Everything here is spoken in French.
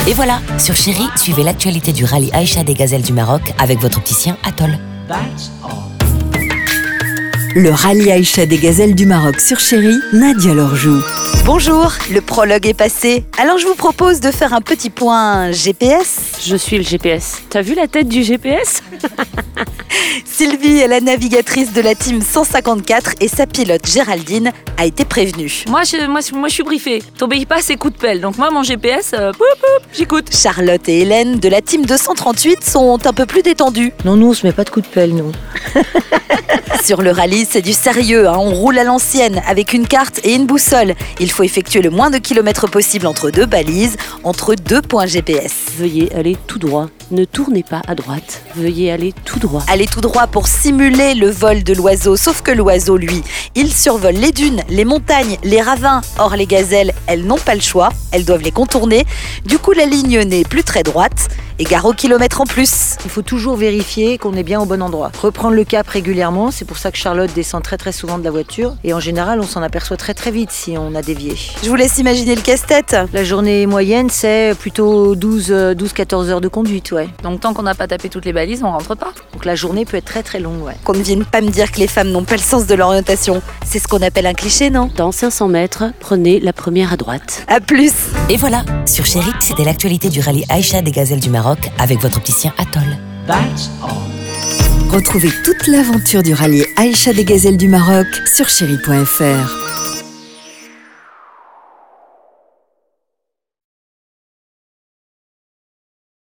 Et voilà, sur Chéri, suivez l'actualité du rallye Aïcha des Gazelles du Maroc avec votre opticien Atoll. Le rallye Aïcha des Gazelles du Maroc sur Chéri, Nadia Lorjou. Bonjour, le prologue est passé. Alors je vous propose de faire un petit point GPS. Je suis le GPS. T'as vu la tête du GPS ? Sylvie est la navigatrice de la team 154 et sa pilote Géraldine a été prévenue. Moi, je suis briefée. T'obéis pas à ces coups de pelle. Donc moi, mon GPS, j'écoute. Charlotte et Hélène de la team 238 sont un peu plus détendues. Non, nous, on se met pas de coups de pelle, nous. Sur le rallye, c'est du sérieux, hein. On roule à l'ancienne avec une carte et une boussole. Il faut effectuer le moins de kilomètres possible entre deux balises, entre deux points GPS. Veuillez aller tout droit. Ne tournez pas à droite. Veuillez aller tout droit. Aller tout droit pour simuler le vol de l'oiseau. Sauf que l'oiseau, lui, il survole les dunes, les montagnes, les ravins. Or, les gazelles, elles n'ont pas le choix. Elles doivent les contourner. Du coup, la ligne n'est plus très droite. Et gare au kilomètre en plus. Il faut toujours vérifier qu'on est bien au bon endroit. Reprendre le cap régulièrement, c'est pour ça que Charlotte descend très très souvent de la voiture. Et en général, on s'en aperçoit très très vite si on a dévié. Je vous laisse imaginer le casse-tête. La journée moyenne, c'est plutôt 12-14 heures de conduite, ouais. Donc tant qu'on n'a pas tapé toutes les balises, on rentre pas. Donc la journée peut être très très longue, ouais. Qu'on ne vienne pas me dire que les femmes n'ont pas le sens de l'orientation. C'est ce qu'on appelle un cliché, non ? Dans 500 mètres, prenez la première à droite. À plus. Et voilà, sur Chéri, c'était l'actualité du rallye Aïcha des Gazelles du Maroc avec votre opticien Atoll. Retrouvez toute l'aventure du rallye Aïcha des Gazelles du Maroc sur chéri.fr.